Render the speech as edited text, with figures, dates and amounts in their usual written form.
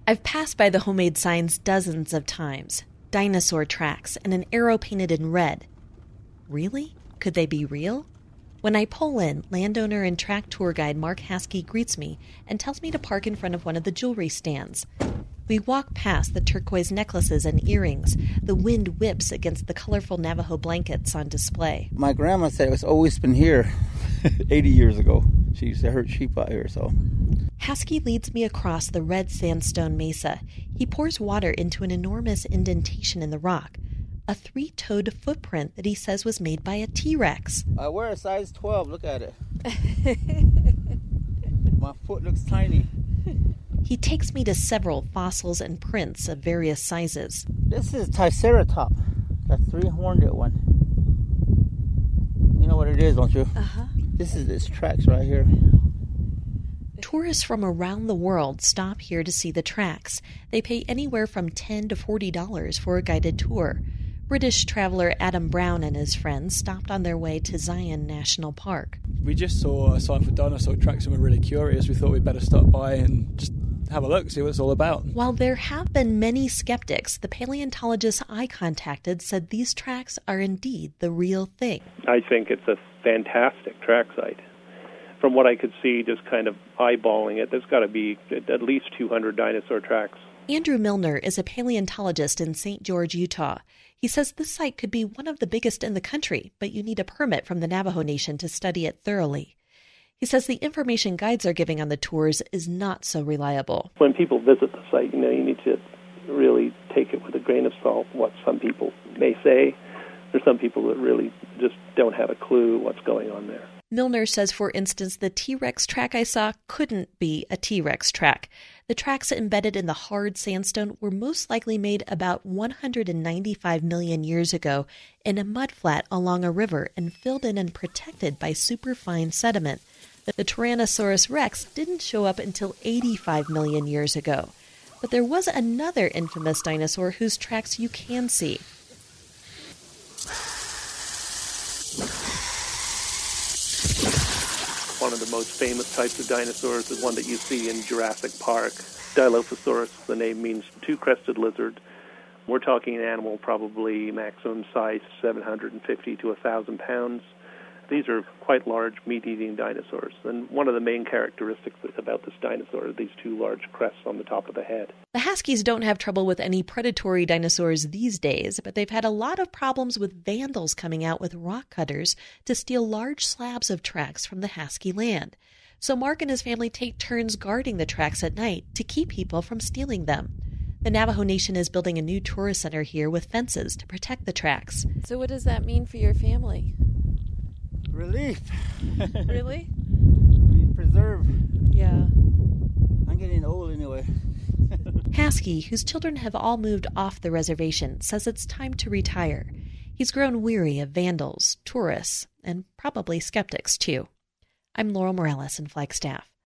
I've passed by the homemade signs dozens of times. Dinosaur tracks and an arrow painted in red. Really? Could they be real? When I pull in, landowner and track tour guide Mark Haskey greets me and tells me to park in front of one of the jewelry stands. We walk past the turquoise necklaces and earrings. The wind whips against the colorful Navajo blankets on display. My grandma said it's always been here 80 years ago. She used to herd sheep out here, so. Haskey leads me across the red sandstone mesa. He pours water into an enormous indentation in the rock. A 3-toed footprint that he says was made by a T-Rex. I wear a size 12. Look at it. My foot looks tiny. He takes me to several fossils and prints of various sizes. This is Triceratops, that 3-horned one. You know what it is, don't you? Uh-huh. This is its tracks right here. Tourists from around the world stop here to see the tracks. They pay anywhere from $10 to $40 for a guided tour. British traveler Adam Brown and his friends stopped on their way to Zion National Park. We just saw a sign for dinosaur tracks and we're really curious. We thought we'd better stop by and just have a look, see what it's all about. While there have been many skeptics, the paleontologist I contacted said these tracks are indeed the real thing. I think it's a fantastic track site. From what I could see, just kind of eyeballing it, there's got to be at least 200 dinosaur tracks. Andrew Milner is a paleontologist in St. George, Utah. He says this site could be one of the biggest in the country, but you need a permit from the Navajo Nation to study it thoroughly. He says the information guides are giving on the tours is not so reliable. When people visit the site, you need to really take it with a grain of salt, what some people may say. There's some people that really just don't have a clue what's going on there. Milner says, for instance, the T-Rex track I saw couldn't be a T-Rex track. The tracks embedded in the hard sandstone were most likely made about 195 million years ago in a mudflat along a river and filled in and protected by superfine sediment. The Tyrannosaurus rex didn't show up until 85 million years ago. But there was another infamous dinosaur whose tracks you can see. One of the most famous types of dinosaurs is one that you see in Jurassic Park. Dilophosaurus, the name means two-crested lizard. We're talking an animal probably maximum size 750 to 1,000 pounds. These are quite large meat-eating dinosaurs. And one of the main characteristics about this dinosaur are these two large crests on the top of the head. The Haskeys don't have trouble with any predatory dinosaurs these days, but they've had a lot of problems with vandals coming out with rock cutters to steal large slabs of tracks from the Haskey land. So Mark and his family take turns guarding the tracks at night to keep people from stealing them. The Navajo Nation is building a new tourist center here with fences to protect the tracks. So what does that mean for your family? Relief. Really? We preserve. Yeah. I'm getting old anyway. Haskey, whose children have all moved off the reservation, says it's time to retire. He's grown weary of vandals, tourists, and probably skeptics, too. I'm Laurel Morales in Flagstaff.